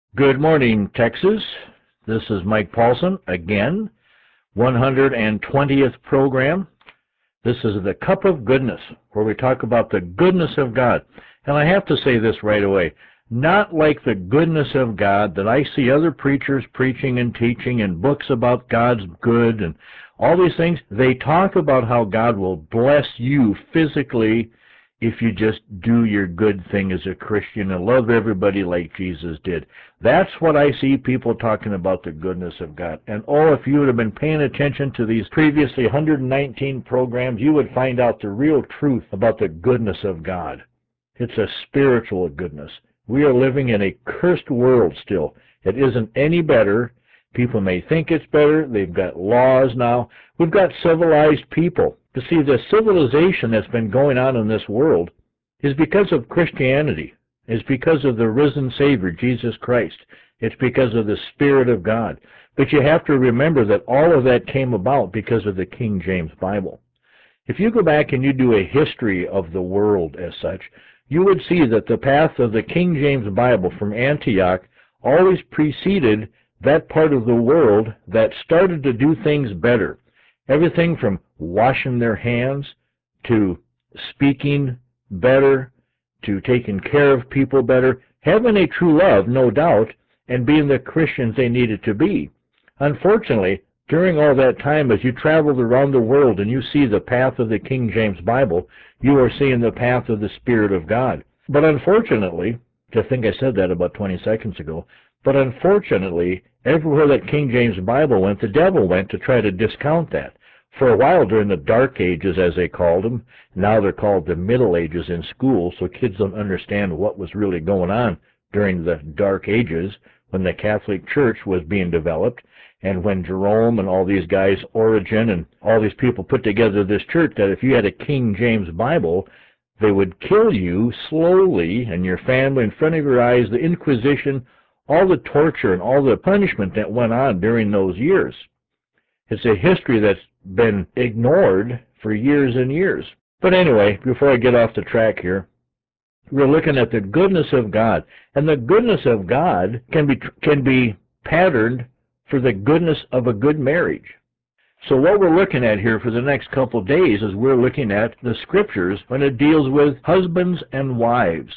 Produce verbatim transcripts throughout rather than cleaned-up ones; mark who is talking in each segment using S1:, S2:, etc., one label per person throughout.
S1: Good morning, Texas. This is Mike Paulson again, one hundred twentieth program. This is the Cup of Goodness, where we talk about the goodness of God. And I have to say this right away, not like the goodness of God that I see other preachers preaching and teaching in books about God's good and all these things. They talk about how God will bless you physically if you just do your good thing as a Christian and love everybody like Jesus did. That's what I see people talking about, the goodness of God. And oh, if you would have been paying attention to these previously one hundred nineteen programs, you would find out the real truth about the goodness of God. It's a spiritual goodness. We are living in a cursed world still. It isn't any better. People may think it's better. They've got laws now. We've got civilized people. You see, the civilization that's been going on in this world is because of Christianity. It's because of the risen Savior, Jesus Christ. It's because of the Spirit of God. But you have to remember that all of that came about because of the King James Bible. If you go back and you do a history of the world as such, you would see that the path of the King James Bible from Antioch always preceded that part of the world that started to do things better. Everything from washing their hands to speaking better to taking care of people better, having a true love, no doubt, and being the Christians they needed to be. Unfortunately, during all that time, as you traveled around the world and you see the path of the King James Bible, you are seeing the path of the Spirit of God. But unfortunately, I think I said that about twenty seconds ago, but unfortunately, everywhere that King James Bible went, the devil went to try to discount that. For a while during the Dark Ages, as they called them, now they're called the Middle Ages in school, so kids don't understand what was really going on during the Dark Ages when the Catholic Church was being developed, and when Jerome and all these guys, Origen and all these people put together this church, that if you had a King James Bible, they would kill you slowly and your family in front of your eyes, the Inquisition, all the torture and all the punishment that went on during those years. It's a history that's been ignored for years and years. But anyway, before I get off the track here, we're looking at the goodness of God. And the goodness of God can be can be patterned for the goodness of a good marriage. So what we're looking at here for the next couple of days is we're looking at the Scriptures when it deals with husbands and wives.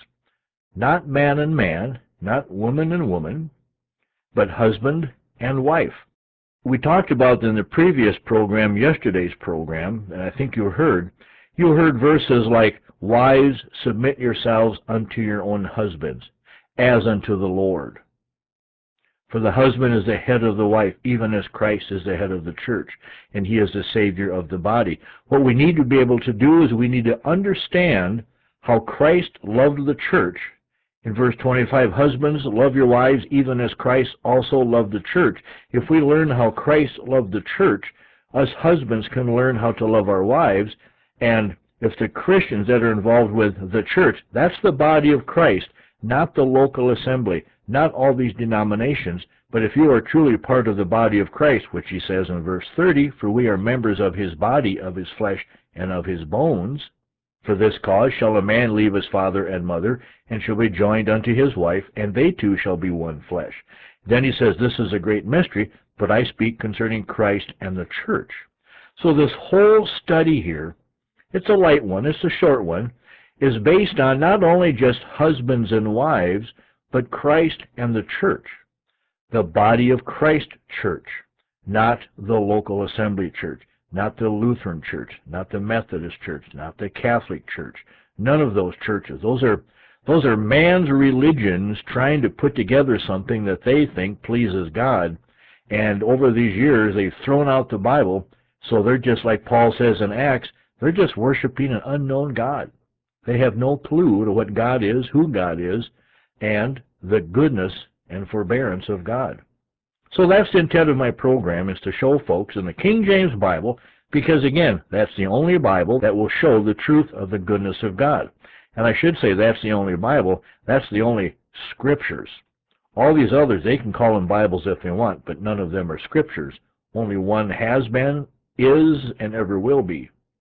S1: Not man and man, not woman and woman, but husband and wife. We talked about in the previous program, yesterday's program, and I think you heard, you heard verses like, wives, submit yourselves unto your own husbands, as unto the Lord. For the husband is the head of the wife, even as Christ is the head of the church, and he is the Savior of the body. What we need to be able to do is we need to understand how Christ loved the church. In verse twenty-five, husbands, love your wives even as Christ also loved the church. If we learn how Christ loved the church, us husbands can learn how to love our wives. And if the Christians that are involved with the church, that's the body of Christ, not the local assembly, not all these denominations. But if you are truly part of the body of Christ, which he says in verse thirty, for we are members of his body, of his flesh, and of his bones, for this cause shall a man leave his father and mother, and shall be joined unto his wife, and they two shall be one flesh. Then he says, this is a great mystery, but I speak concerning Christ and the church. So this whole study here, it's a light one, it's a short one, is based on not only just husbands and wives, but Christ and the church, the body of Christ church, not the local assembly church, not the Lutheran church, not the Methodist church, not the Catholic church, none of those churches. Those are those are man's religions trying to put together something that they think pleases God. And over these years, they've thrown out the Bible, so they're just like Paul says in Acts, they're just worshiping an unknown God. They have no clue to what God is, who God is, and the goodness and forbearance of God. So that's the intent of my program, is to show folks in the King James Bible, because again, that's the only Bible that will show the truth of the goodness of God. And I should say that's the only Bible, that's the only Scriptures. All these others, they can call them Bibles if they want, but none of them are Scriptures. Only one has been, is, and ever will be.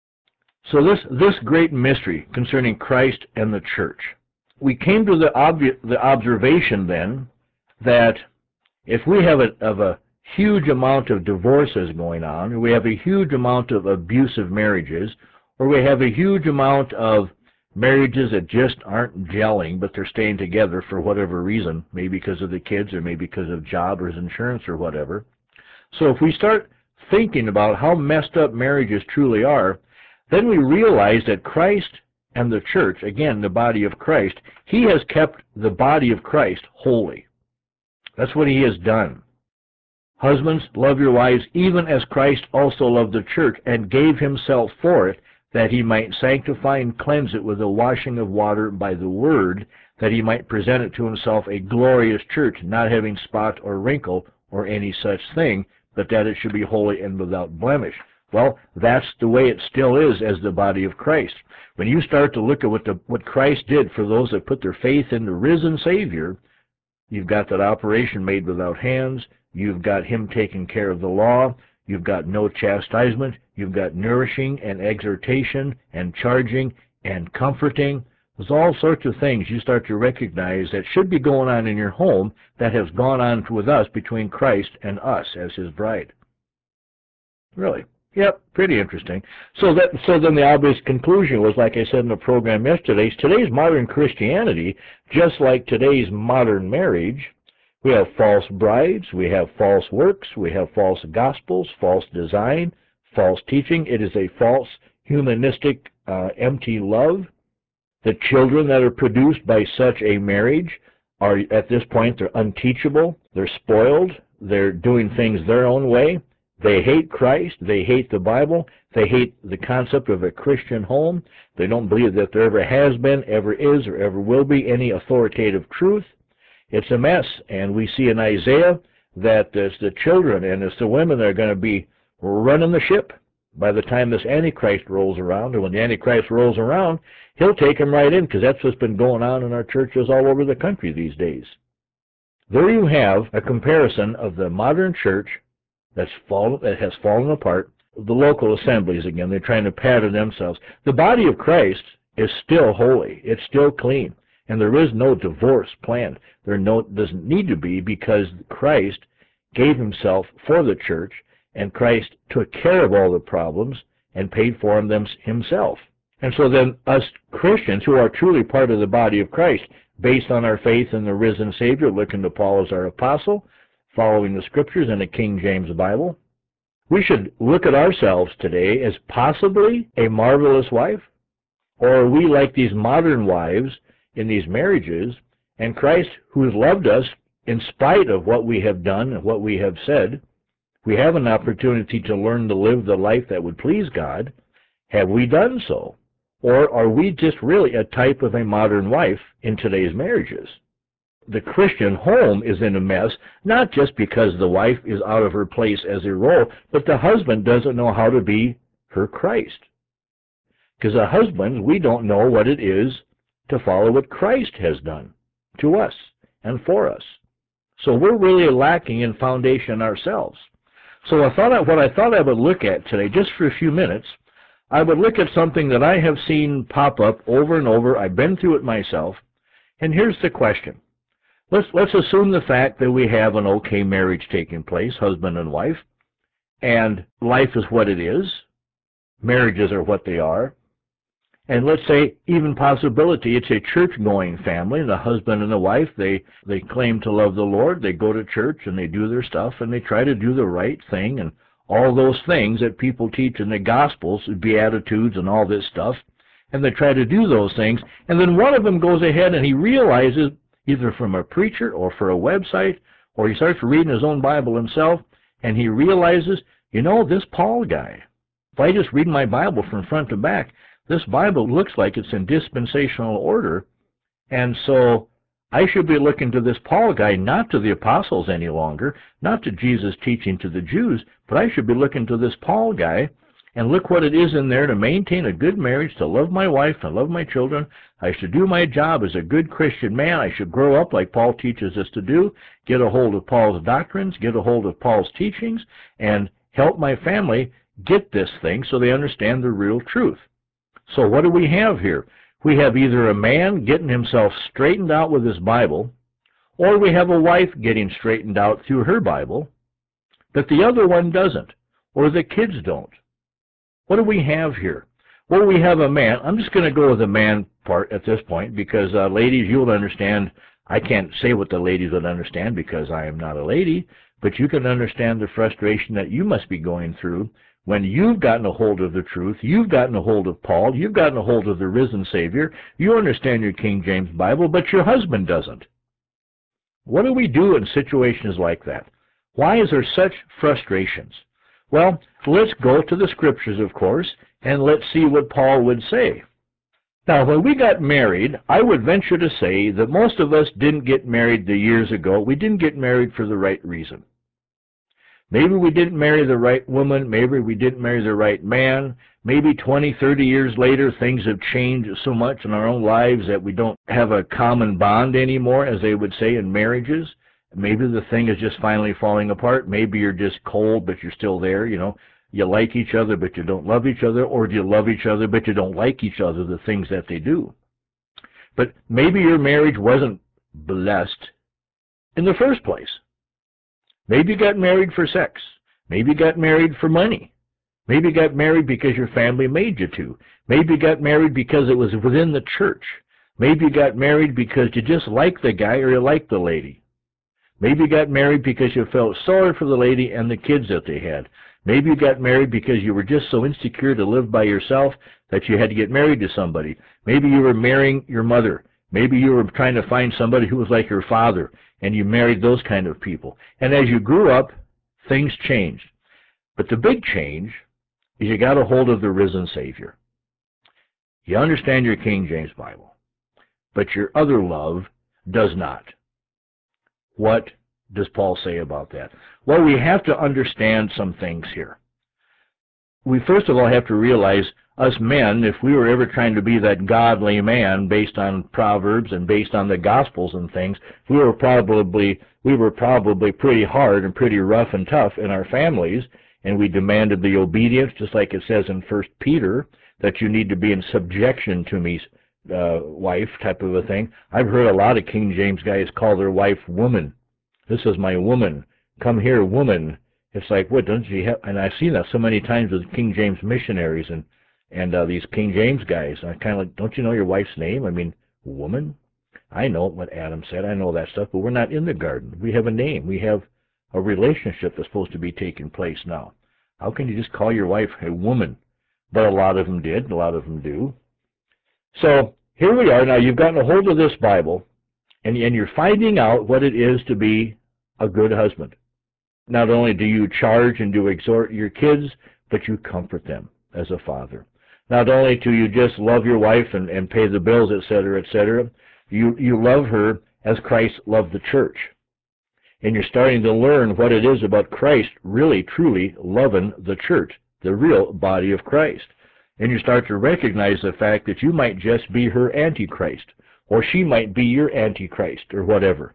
S1: So this, this great mystery concerning Christ and the church. We came to the, obvi the observation then that if we have a, of a huge amount of divorces going on, or we have a huge amount of abusive marriages, or we have a huge amount of marriages that just aren't gelling, but they're staying together for whatever reason, maybe because of the kids, or maybe because of job or insurance or whatever. So if we start thinking about how messed up marriages truly are, then we realize that Christ and the church, again, the body of Christ, he has kept the body of Christ holy. That's what he has done. Husbands, love your wives, even as Christ also loved the church and gave himself for it, that he might sanctify and cleanse it with the washing of water by the word, that he might present it to himself a glorious church, not having spot or wrinkle or any such thing, but that it should be holy and without blemish. Well, that's the way it still is as the body of Christ. When you start to look at what, the, what Christ did for those that put their faith in the risen Savior, you've got that operation made without hands, you've got him taking care of the law, you've got no chastisement, you've got nourishing and exhortation and charging and comforting. There's all sorts of things you start to recognize that should be going on in your home that has gone on with us between Christ and us as his bride. Really? Yep, pretty interesting. So that so then the obvious conclusion was, like I said in the program yesterday, today's modern Christianity, just like today's modern marriage, we have false brides, we have false works, we have false gospels, false design, false teaching. It is a false humanistic, uh, empty love. The children that are produced by such a marriage are, at this point, they're unteachable, they're spoiled, they're doing things their own way. They hate Christ, they hate the Bible, they hate the concept of a Christian home. They don't believe that there ever has been, ever is, or ever will be any authoritative truth. It's a mess, and we see in Isaiah that it's the children and it's the women that are going to be running the ship by the time this Antichrist rolls around. And when the Antichrist rolls around, he'll take them right in, because that's what's been going on in our churches all over the country these days. There you have a comparison of the modern church that's fallen, that has fallen apart, the local assemblies again. They're trying to pattern themselves. The body of Christ is still holy. It's still clean. And there is no divorce planned. There no, doesn't need to be, because Christ gave himself for the church, and Christ took care of all the problems and paid for them himself. And so then us Christians who are truly part of the body of Christ, based on our faith in the risen Savior, looking to Paul as our apostle, following the Scriptures in the King James Bible, we should look at ourselves today as possibly a marvelous wife. Or are we like these modern wives in these marriages, and Christ, who has loved us in spite of what we have done and what we have said, we have an opportunity to learn to live the life that would please God. Have we done so? Or are we just really a type of a modern wife in today's marriages? The Christian home is in a mess, not just because the wife is out of her place as a role, but the husband doesn't know how to be her Christ. Because as husbands, we don't know what it is to follow what Christ has done to us and for us. So we're really lacking in foundation ourselves. So I thought I, what I thought I would look at today, just for a few minutes, I would look at something that I have seen pop up over and over. I've been through it myself. And here's the question. Let's, let's assume the fact that we have an okay marriage taking place, husband and wife, and life is what it is. Marriages are what they are. And let's say, even possibility, it's a church-going family, and the husband and the wife, they, they claim to love the Lord, they go to church, and they do their stuff, and they try to do the right thing, and all those things that people teach in the Gospels, Beatitudes and all this stuff, and they try to do those things, and then one of them goes ahead and he realizes, either from a preacher or for a website, or he starts reading his own Bible himself, and he realizes, you know, this Paul guy, if I just read my Bible from front to back, this Bible looks like it's in dispensational order, and so I should be looking to this Paul guy, not to the apostles any longer, not to Jesus' teaching to the Jews, but I should be looking to this Paul guy, and look what it is in there to maintain a good marriage, to love my wife and love my children. I should do my job as a good Christian man. I should grow up like Paul teaches us to do, get a hold of Paul's doctrines, get a hold of Paul's teachings, and help my family get this thing so they understand the real truth. So what do we have here? We have either a man getting himself straightened out with his Bible, Or we have a wife getting straightened out through her Bible, but the other one doesn't, or the kids don't. What do we have here? Well, we have a man. I'm just going to go with the man part at this point because, uh, ladies, you'll understand. I can't say what the ladies would understand because I am not a lady, but you can understand the frustration that you must be going through when you've gotten a hold of the truth, you've gotten a hold of Paul, you've gotten a hold of the risen Savior, you understand your King James Bible, but your husband doesn't. What do we do in situations like that? Why is there such frustrations? Well, let's go to the Scriptures, of course, and let's see what Paul would say. Now, when we got married, I would venture to say that most of us didn't get married the years ago. We didn't get married for the right reason. Maybe we didn't marry the right woman. Maybe we didn't marry the right man. Maybe twenty, thirty years later, things have changed so much in our own lives that we don't have a common bond anymore, as they would say in marriages. Maybe the thing is just finally falling apart. Maybe you're just cold, but you're still there, you know. You like each other, but you don't love each other, or do you love each other, but you don't like each other, the things that they do. But maybe your marriage wasn't blessed in the first place. Maybe you got married for sex. Maybe you got married for money. Maybe you got married because your family made you to. Maybe you got married because it was within the church. Maybe you got married because you just liked the guy or you liked the lady. Maybe you got married because you felt sorry for the lady and the kids that they had. Maybe you got married because you were just so insecure to live by yourself that you had to get married to somebody. Maybe you were marrying your mother. Maybe you were trying to find somebody who was like your father, and you married those kind of people. And as you grew up, things changed. But the big change is you got a hold of the risen Savior. You understand your King James Bible, but your other love does not. What does Paul say about that? Well, we have to understand some things here. We first of all have to realize, us men, if we were ever trying to be that godly man based on Proverbs and based on the Gospels and things, we were probably we were probably pretty hard and pretty rough and tough in our families, and we demanded the obedience, just like it says in First Peter, that you need to be in subjection to me, uh, wife, type of a thing. I've heard a lot of King James guys call their wife woman. This is my woman. Come here, woman. It's like, what, don't you have? And I've seen that so many times with King James missionaries and and uh, these King James guys. I kind of like, don't you know your wife's name? I mean, woman. I know what Adam said. I know that stuff, but we're not in the garden. We have a name. We have a relationship that's supposed to be taking place now. How can you just call your wife a woman? But a lot of them did. A lot of them do. So here we are. Now you've gotten a hold of this Bible, and, and you're finding out what it is to be a good husband. Not only do you charge and do exhort your kids, but you comfort them as a father. Not only do you just love your wife and, and pay the bills, et cetera, et cetera, you, you love her as Christ loved the church. And you're starting to learn what it is about Christ really, truly loving the church, the real body of Christ. And you start to recognize the fact that you might just be her antichrist, or she might be your antichrist, or whatever.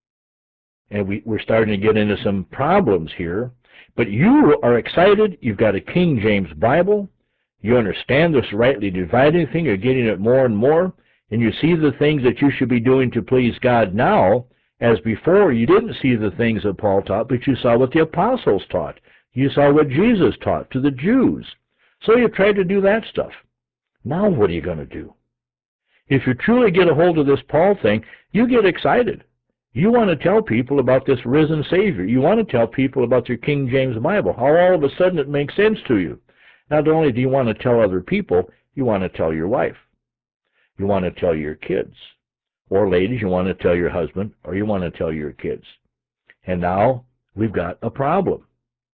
S1: And we, we're starting to get into some problems here. But you are excited. You've got a King James Bible. You understand this rightly dividing thing. You're getting it more and more. And you see the things that you should be doing to please God now, as before you didn't see the things that Paul taught, but you saw what the apostles taught. You saw what Jesus taught to the Jews. So you tried to do that stuff. Now what are you going to do? If you truly get a hold of this Paul thing, you get excited. You want to tell people about this risen Savior. You want to tell people about your King James Bible, how all of a sudden it makes sense to you. Not only do you want to tell other people, you want to tell your wife. You want to tell your kids. Or ladies, you want to tell your husband, or you want to tell your kids. And now we've got a problem.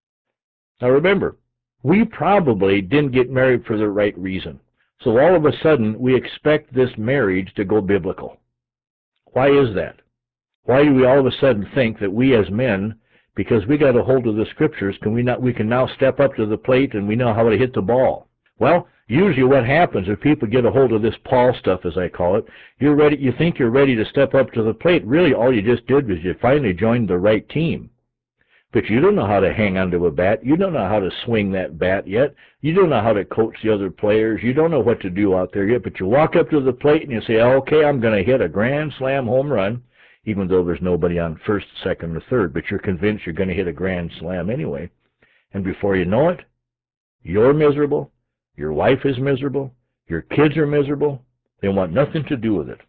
S1: Now remember, we probably didn't get married for the right reason. So all of a sudden, we expect this marriage to go biblical. Why is that? Why do we all of a sudden think that we as men, because we got a hold of the Scriptures, can we not? We can now step up to the plate and we know how to hit the ball? Well, usually what happens if people get a hold of this Paul stuff, as I call it, you're ready. You think you're ready to step up to the plate. Really, all you just did was you finally joined the right team. But you don't know how to hang onto a bat. You don't know how to swing that bat yet. You don't know how to coach the other players. You don't know what to do out there yet. But you walk up to the plate and you say, okay, I'm going to hit a grand slam home run. even though there's nobody on first, second, or third, but you're convinced you're going to hit a grand slam anyway. And before you know it, you're miserable, your wife is miserable, your kids are miserable. They want nothing to do with it.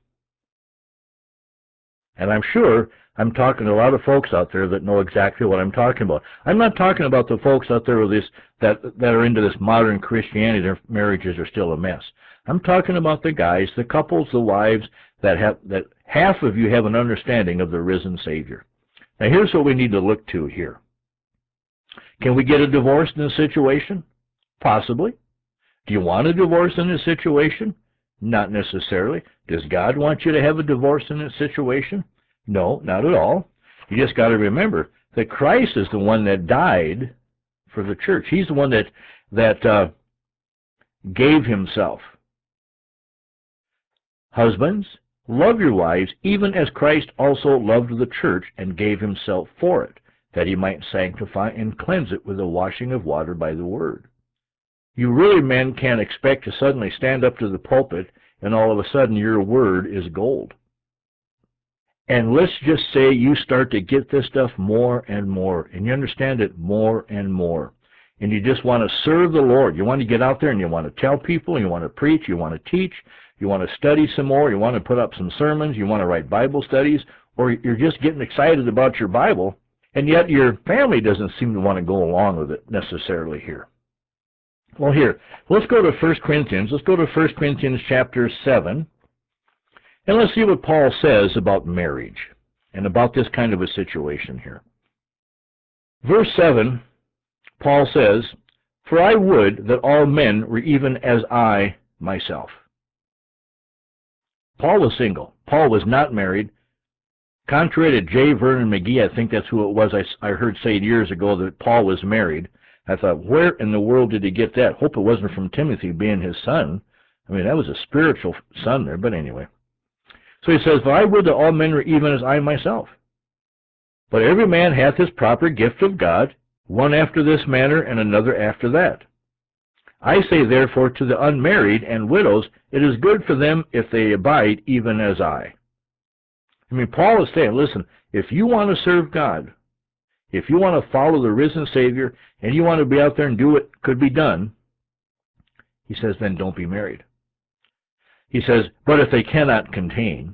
S1: And I'm sure I'm talking to a lot of folks out there that know exactly what I'm talking about. I'm not talking about the folks out there with this, that, that are into this modern Christianity, their marriages are still a mess. I'm talking about the guys, the couples, the wives, that have that half of you have an understanding of the risen Savior. Now here's what we need to look to here. Can we get a divorce in this situation? Possibly. Do you want a divorce in this situation? Not necessarily. Does God want you to have a divorce in this situation? No, not at all. You just got to remember that Christ is the one that died for the church. He's the one that, that uh, gave himself. Husbands, love your wives, even as Christ also loved the church and gave himself for it, that he might sanctify and cleanse it with the washing of water by the word. You really, men, can't expect to suddenly stand up to the pulpit and all of a sudden your word is gold. And let's just say you start to get this stuff more and more, and you understand it more and more. And you just want to serve the Lord. You want to get out there and you want to tell people, you want to preach, you want to teach, you want to study some more, you want to put up some sermons, you want to write Bible studies, or you're just getting excited about your Bible, and yet your family doesn't seem to want to go along with it necessarily here. Well, here, let's go to First Corinthians. Let's go to First Corinthians chapter seven, and let's see what Paul says about marriage and about this kind of a situation here. Verse seven, Paul says, "For I would that all men were even as I myself." Paul was single. Paul was not married. Contrary to J. Vernon McGee, I think that's who it was I, I heard say years ago that Paul was married. I thought, where in the world did he get that? Hope it wasn't from Timothy being his son. I mean, that was a spiritual son there, but anyway. So he says, "For I would that all men were even as I myself. But every man hath his proper gift of God, one after this manner, and another after that. I say therefore to the unmarried and widows, it is good for them if they abide even as I." I mean, Paul is saying, listen, if you want to serve God, if you want to follow the risen Savior, and you want to be out there and do what could be done, he says, then don't be married. He says, but if they cannot contain,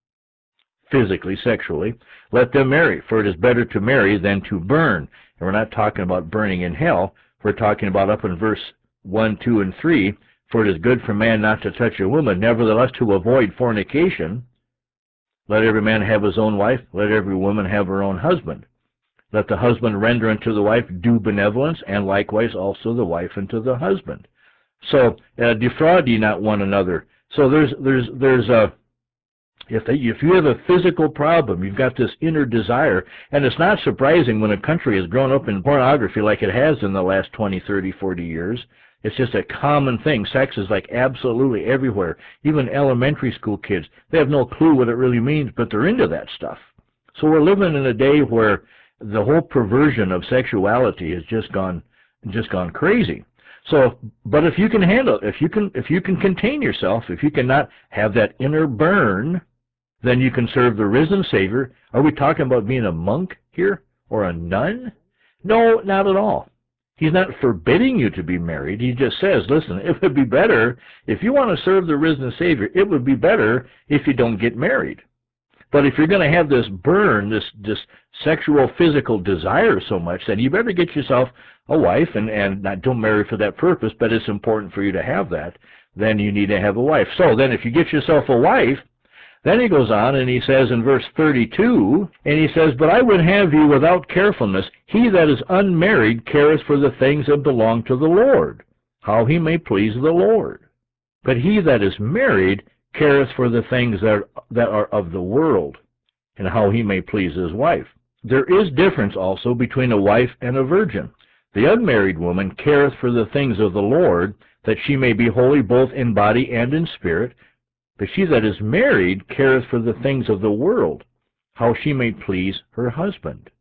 S1: physically, sexually, let them marry, for it is better to marry than to burn. And we're not talking about burning in hell. We're talking about up in verse one, two, and three, "For it is good for man not to touch a woman, nevertheless to avoid fornication. Let every man have his own wife, let every woman have her own husband. Let the husband render unto the wife due benevolence, and likewise also the wife unto the husband. So uh, defraud ye not one another." So there's there's there's a if they, if you have a physical problem, you've got this inner desire, and it's not surprising when a country has grown up in pornography like it has in the last twenty, thirty, forty years. It's just a common thing. Sex is like absolutely everywhere. Even elementary school kids, they have no clue what it really means, but they're into that stuff. So we're living in a day where the whole perversion of sexuality has just gone just gone crazy. So, but if you can handle it, if you can if you can contain yourself, if you cannot have that inner burn, then you can serve the risen Savior. Are we talking about being a monk here or a nun? No, not at all. He's not forbidding you to be married. He just says, listen, it would be better, if you want to serve the risen Savior, it would be better if you don't get married. But if you're going to have this burn, this this sexual, physical desire so much, then you better get yourself a wife, and, and not don't marry for that purpose, but it's important for you to have that. Then you need to have a wife. So then if you get yourself a wife, then he goes on and he says in verse thirty-two, and he says, "But I would have you without carefulness. He that is unmarried careth for the things that belong to the Lord, how he may please the Lord. But he that is married careth for the things that are, that are of the world, and how he may please his wife." There is difference also between a wife and a virgin. The unmarried woman careth for the things of the Lord, that she may be holy both in body and in spirit. But she that is married careth for the things of the world, how she may please her husband.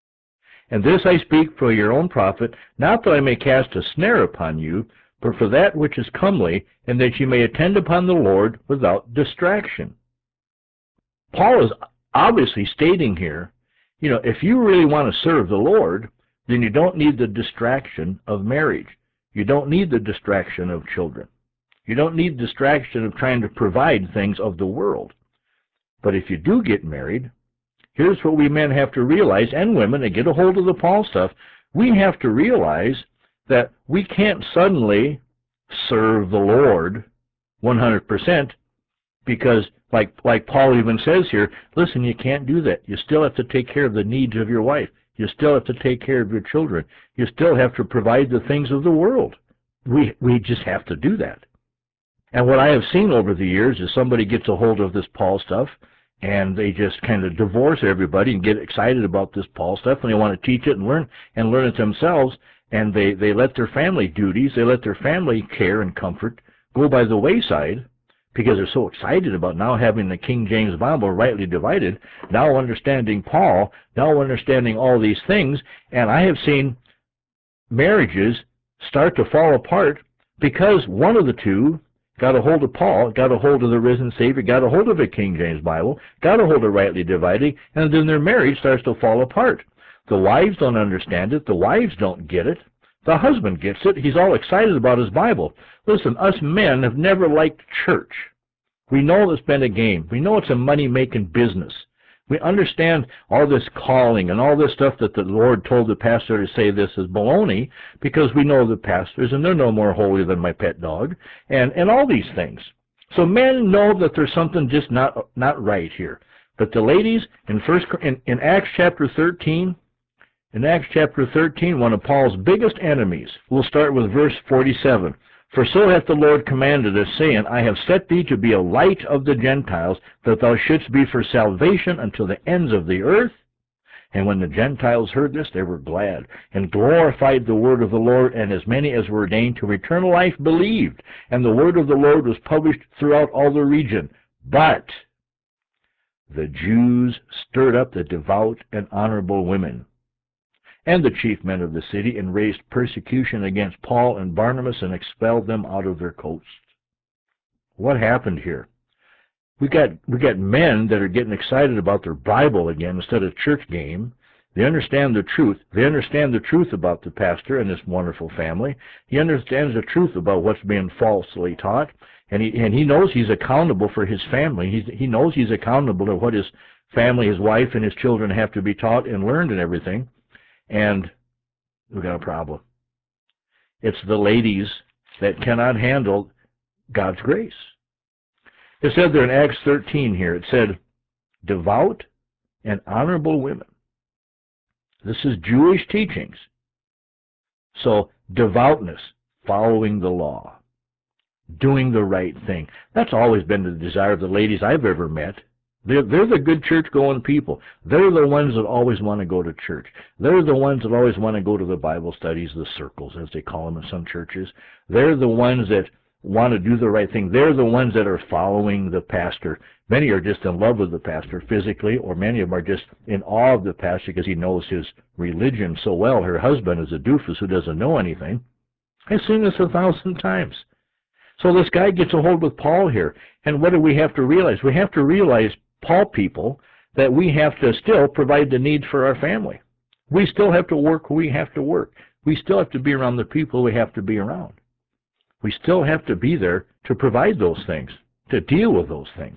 S1: And this I speak for your own profit, not that I may cast a snare upon you, but for that which is comely, and that ye may attend upon the Lord without distraction. Paul is obviously stating here, you know, if you really want to serve the Lord, then you don't need the distraction of marriage. You don't need the distraction of children. You don't need the distraction of trying to provide things of the world. But if you do get married, here's what we men have to realize, and women, and get a hold of the Paul stuff. We have to realize that we can't suddenly serve the Lord one hundred percent because, like, like Paul even says here, listen, you can't do that. You still have to take care of the needs of your wife. You still have to take care of your children. You still have to provide the things of the world. We, we just have to do that. And what I have seen over the years is somebody gets a hold of this Paul stuff, and they just kind of divorce everybody and get excited about this Paul stuff, and they want to teach it and learn and learn it themselves, and they, they let their family duties, they let their family care and comfort go by the wayside because they're so excited about now having the King James Bible rightly divided, now understanding Paul, now understanding all these things, and I have seen marriages start to fall apart because one of the two got a hold of Paul, got a hold of the risen Savior, got a hold of the King James Bible, got a hold of rightly dividing, and then their marriage starts to fall apart. The wives don't understand it. The wives don't get it. The husband gets it. He's all excited about his Bible. Listen, us men have never liked church. We know it's been a game. We know it's a money-making business. We understand all this calling and all this stuff that the Lord told the pastor to say this is baloney because we know the pastors and they're no more holy than my pet dog and, and all these things. So men know that there's something just not not right here. But the ladies, in first in, in Acts chapter thirteen, in Acts chapter thirteen, one of Paul's biggest enemies, we'll start with verse forty-seven. For so hath the Lord commanded us, saying, I have set thee to be a light of the Gentiles, that thou shouldst be for salvation unto the ends of the earth. And when the Gentiles heard this, they were glad, and glorified the word of the Lord, and as many as were ordained to eternal life believed. And the word of the Lord was published throughout all the region. But the Jews stirred up the devout and honorable women, and the chief men of the city, and raised persecution against Paul and Barnabas, and expelled them out of their coasts. What happened here? We got we got men that are getting excited about their Bible again instead of church game. They understand the truth. They understand the truth about the pastor and his wonderful family. He understands the truth about what's being falsely taught, and he and he knows he's accountable for his family. He's, he knows he's accountable to what his family, his wife, and his children have to be taught and learned and everything. And we've got a problem. It's the ladies that cannot handle God's grace. It said there in Acts thirteen here, it said, devout and honorable women. This is Jewish teachings. So, devoutness, following the law, doing the right thing. That's always been the desire of the ladies I've ever met. They're, they're the good church-going people. They're the ones that always want to go to church. They're the ones that always want to go to the Bible studies, the circles, as they call them in some churches. They're the ones that want to do the right thing. They're the ones that are following the pastor. Many are just in love with the pastor physically, or many of them are just in awe of the pastor because he knows his religion so well. Her husband is a doofus who doesn't know anything. I've seen this a thousand times. So this guy gets a hold with Paul here. And what do we have to realize? We have to realize, Paul people, that we have to still provide the needs for our family. We still have to work who we have to work. We still have to be around the people we have to be around. We still have to be there to provide those things, to deal with those things.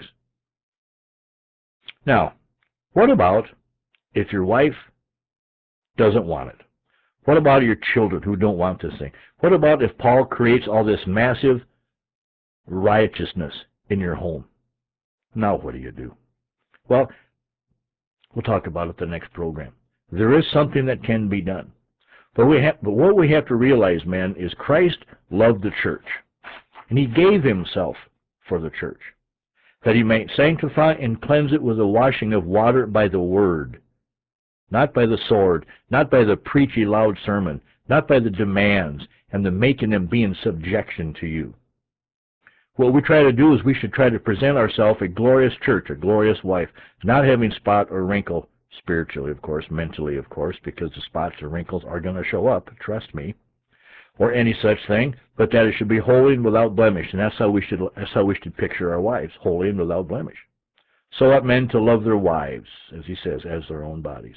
S1: Now, what about if your wife doesn't want it? What about your children who don't want this thing? What about if Paul creates all this massive righteousness in your home? Now what do you do? Well, we'll talk about it the next program. There is something that can be done. But, we have, but what we have to realize, man, is Christ loved the church. And he gave himself for the church, that he might sanctify and cleanse it with the washing of water by the word, not by the sword, not by the preachy loud sermon, not by the demands and the making them be in subjection to you. What we try to do is we should try to present ourselves a glorious church, a glorious wife, not having spot or wrinkle, spiritually, of course, mentally, of course, because the spots or wrinkles are going to show up, trust me, or any such thing, but that it should be holy and without blemish, and that's how we should that's how we should picture our wives, holy and without blemish. So ought men to love their wives, as he says, as their own bodies.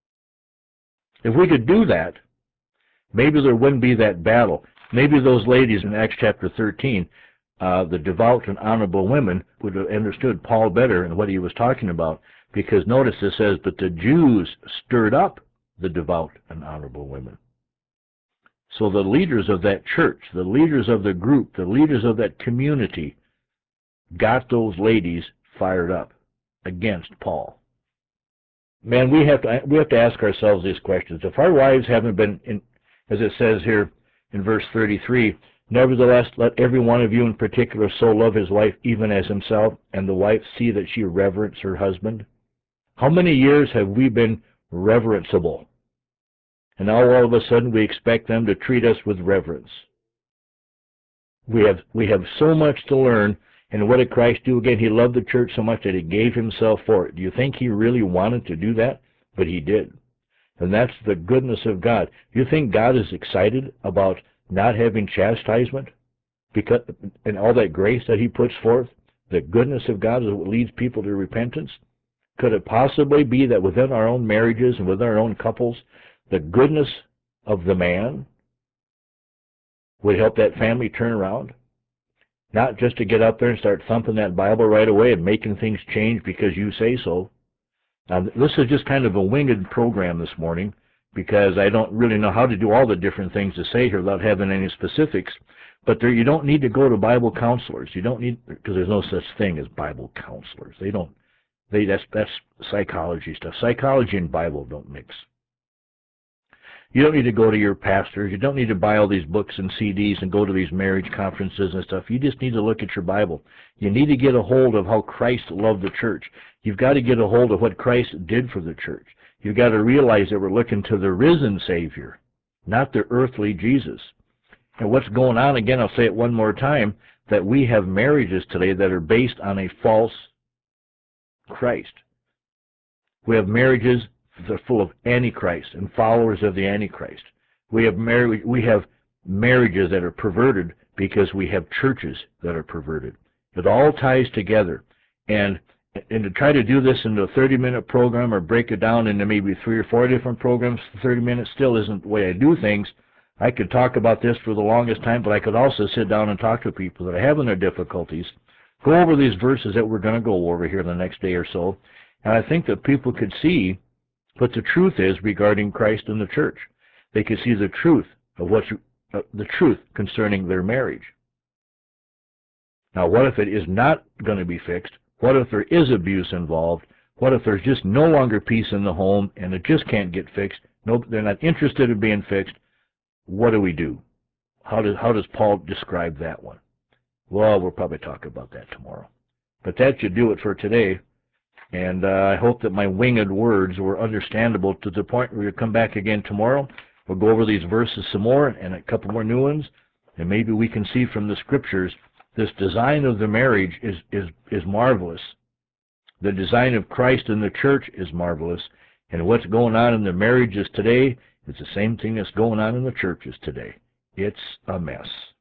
S1: If we could do that, maybe there wouldn't be that battle. Maybe those ladies in Acts chapter thirteen, uh, the devout and honorable women, would have understood Paul better and what he was talking about. Because notice it says, but the Jews stirred up the devout and honorable women. So the leaders of that church, the leaders of the group, the leaders of that community got those ladies fired up against Paul. Man, we have to we have to ask ourselves these questions. If our wives haven't been, in, as it says here in verse thirty-three, nevertheless, let every one of you in particular so love his wife even as himself, and the wife see that she reverence her husband. How many years have we been reverenceable? And now all of a sudden we expect them to treat us with reverence. We have we have so much to learn. And what did Christ do? Again, he loved the church so much that he gave himself for it. Do you think he really wanted to do that? But he did. And that's the goodness of God. Do you think God is excited about not having chastisement because and all that grace that he puts forth? The goodness of God is what leads people to repentance? Could it possibly be that within our own marriages and within our own couples, the goodness of the man would help that family turn around? Not just to get up there and start thumping that Bible right away and making things change because you say so. Now, this is just kind of a winged program this morning because I don't really know how to do all the different things to say here without having any specifics. But there, you don't need to go to Bible counselors. You don't need, because there's no such thing as Bible counselors. They don't, they, that's, that's psychology stuff. Psychology and Bible don't mix. You don't need to go to your pastors. You don't need to buy all these books and C Ds and go to these marriage conferences and stuff. You just need to look at your Bible. You need to get a hold of how Christ loved the church. You've got to get a hold of what Christ did for the church. You've got to realize that we're looking to the risen Savior, not the earthly Jesus. And what's going on, again, I'll say it one more time, that we have marriages today that are based on a false Christ. We have marriages they're full of Antichrist and followers of the Antichrist. We have mar we have marriages that are perverted because we have churches that are perverted. It all ties together. And and to try to do this into a thirty minute program or break it down into maybe three or four different programs for thirty minutes still isn't the way I do things. I could talk about this for the longest time, but I could also sit down and talk to people that are having their difficulties, go over these verses that we're going to go over here the next day or so, and I think that people could see what the truth is regarding Christ and the church. They can see the truth of what's uh, the truth concerning their marriage. Now, what if it is not going to be fixed? What if there is abuse involved? What if there's just no longer peace in the home and it just can't get fixed? No, they're not interested in being fixed. What do we do? How does how does Paul describe that one? Well, we'll probably talk about that tomorrow. But that should do it for today. And uh, I hope that my winged words were understandable to the point where you come back again tomorrow. We'll go over these verses some more and a couple more new ones. And maybe we can see from the scriptures this design of the marriage is, is, is marvelous. The design of Christ in the church is marvelous. And what's going on in the marriages today is the same thing that's going on in the churches today. It's a mess.